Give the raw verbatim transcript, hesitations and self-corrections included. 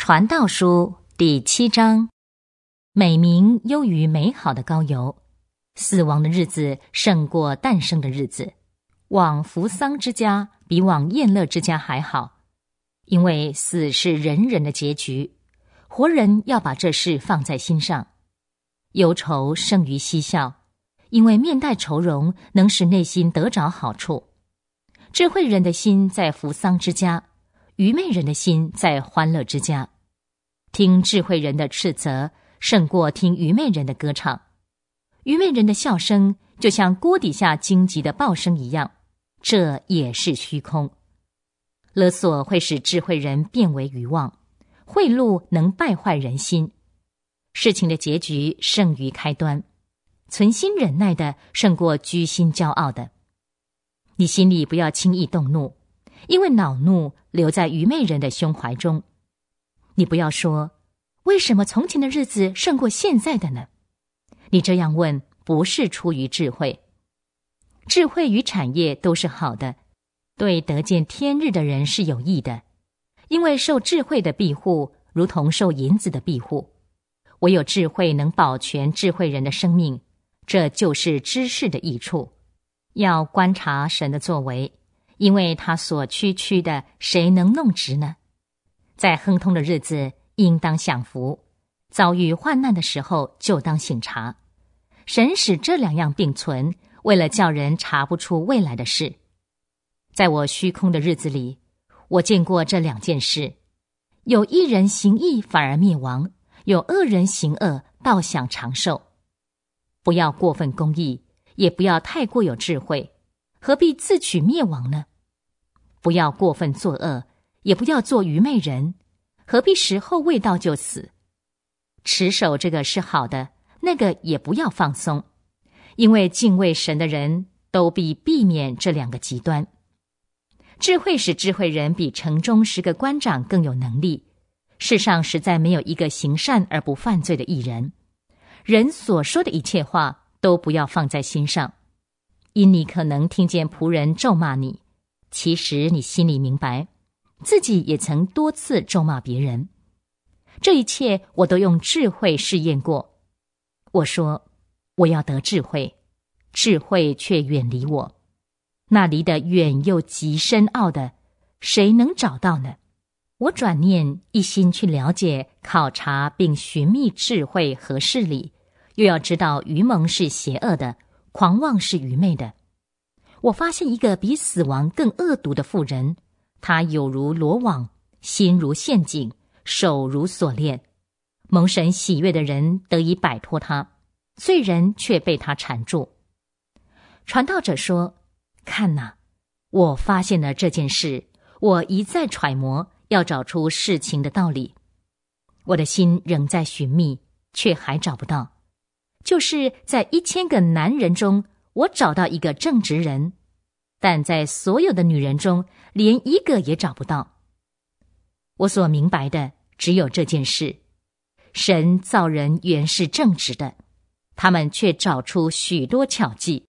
传道书第七章，美名优于美好的膏油，死亡的日子胜过诞生的日子，往扶丧之家比往宴乐之家还好，因为死是人人的结局，活人要把这事放在心上。忧愁胜于嬉笑，因为面带愁容能使内心得着好处。智慧人的心在扶丧之家，愚昧人的心在欢乐之家。听智慧人的斥责胜过听愚昧人的歌唱，愚昧人的笑声就像锅底下荆棘的爆声一样，这也是虚空。勒索会使智慧人变为愚妄，贿赂能败坏人心。事情的结局胜于开端，存心忍耐的胜过居心骄傲的。你心里不要轻易动怒，因为恼怒留在愚昧人的胸怀中。你不要说，为什么从前的日子胜过现在的呢？你这样问，不是出于智慧。智慧与产业都是好的，对得见天日的人是有益的，因为受智慧的庇护，如同受银子的庇护。唯有智慧能保全智慧人的生命，这就是知识的益处。要观察神的作为，因为他所区区的，谁能弄直呢？在亨通的日子应当享福，遭遇患难的时候就当省察。神使这两样并存，为了叫人查不出未来的事。在我虚空的日子里，我见过这两件事：有一人行义反而灭亡，有恶人行恶倒享长寿。不要过分公义，也不要太过有智慧，何必自取灭亡呢？不要过分作恶，也不要做愚昧人，何必时候未到就死？持守这个是好的，那个也不要放松，因为敬畏神的人都必避免这两个极端。智慧使智慧人比城中十个官长更有能力，世上实在没有一个行善而不犯罪的义人。人所说的一切话都不要放在心上，因你可能听见仆人咒骂你，其实你心里明白，自己也曾多次咒骂别人。这一切我都用智慧试验过。我说，我要得智慧，智慧却远离我。那离得远又极深奥的，谁能找到呢？我转念一心去了解、考察并寻觅智慧和事理，又要知道愚蒙是邪恶的，狂妄是愚昧的。我发现一个比死亡更恶毒的妇人，他有如罗网，心如陷阱，手如锁链。蒙神喜悦的人得以摆脱他，罪人却被他缠住。传道者说，看哪，我发现了这件事，我一再揣摩，要找出事情的道理。我的心仍在寻觅，却还找不到。就是在一千个男人中，我找到一个正直人，但在所有的女人中，连一个也找不到。我所明白的只有这件事：神造人原是正直的，他们却找出许多巧计。